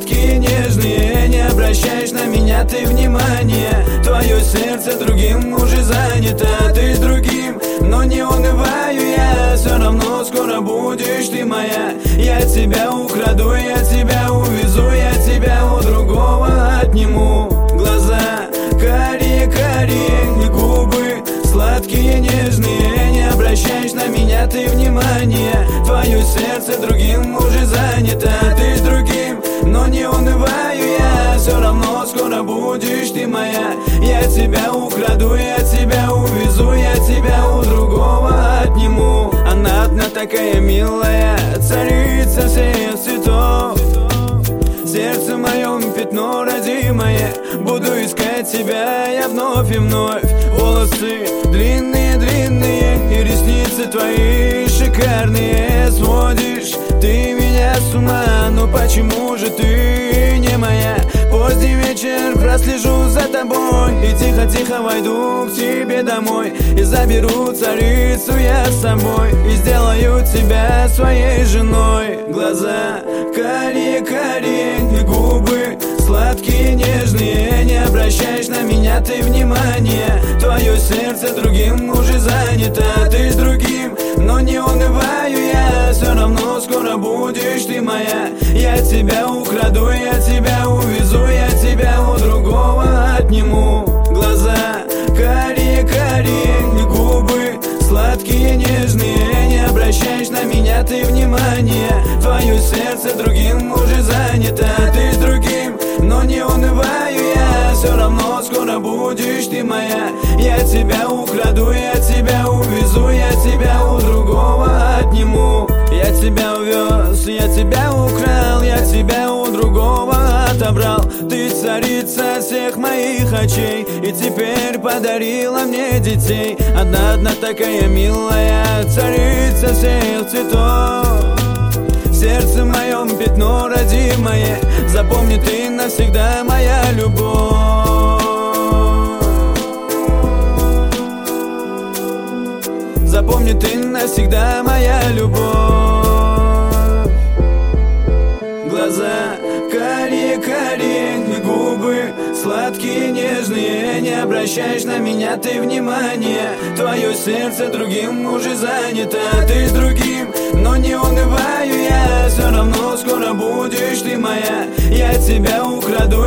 сладкие, нежные. Не обращаешь на меня ты внимания. Твое сердце другим уже занято, ты с другим. Но не унываю я, все равно скоро будешь ты моя. Я тебя украду, я тебя увезу, я тебя у другого отниму. Глаза карие-карие и губы сладкие, нежные. Не обращаешь на меня ты внимания. Твое сердце другим уже занято, ты с другим. Но не унываю я, все равно скоро будешь ты моя. Я тебя украду, я тебя увезу, я тебя у другого отниму. Она одна такая милая, царица всех цветов. Сердце моем пятно родимое, буду искать тебя я вновь и вновь. Волосы длинные-длинные и ресницы твои шикарные. Сводишь ты меня с ума, но почему же ты не моя? Поздний вечер прослежу за тобой и тихо-тихо войду к тебе домой. И заберу царицу я с собой и сделаю тебя своей женой. Глаза карие-карие и губы сладкие, нежные. Не обращаешь на меня ты внимания. Твое сердце другим уже занято, ты с другим. Но не унываю я, все равно скоро будешь ты моя. Я тебя украду, я тебя увезу, я тебя у другого отниму. Глаза карие-карие и губы сладкие, нежные. Не обращаешь на меня ты внимания. Твое сердце другим уже занято, ты с другим. Но не унываю я, все равно скоро будешь ты моя. Я тебя украду, я тебя увезу, я тебя у другого отниму. Я тебя увез, я тебя украл, я тебя у другого отобрал. Ты царица всех моих очей и теперь подарила мне детей. Одна такая милая, царица всех цветов. В сердце моем пятно родимое, запомни ты навсегда моя любовь. Запомни ты навсегда моя любовь. Глаза карие-карие и губы сладкие, нежные. Не обращаешь на меня ты внимания. Твое сердце другим уже занято, ты с другим. Но не унываю я, все равно скоро будешь ты моя. Я тебя украду,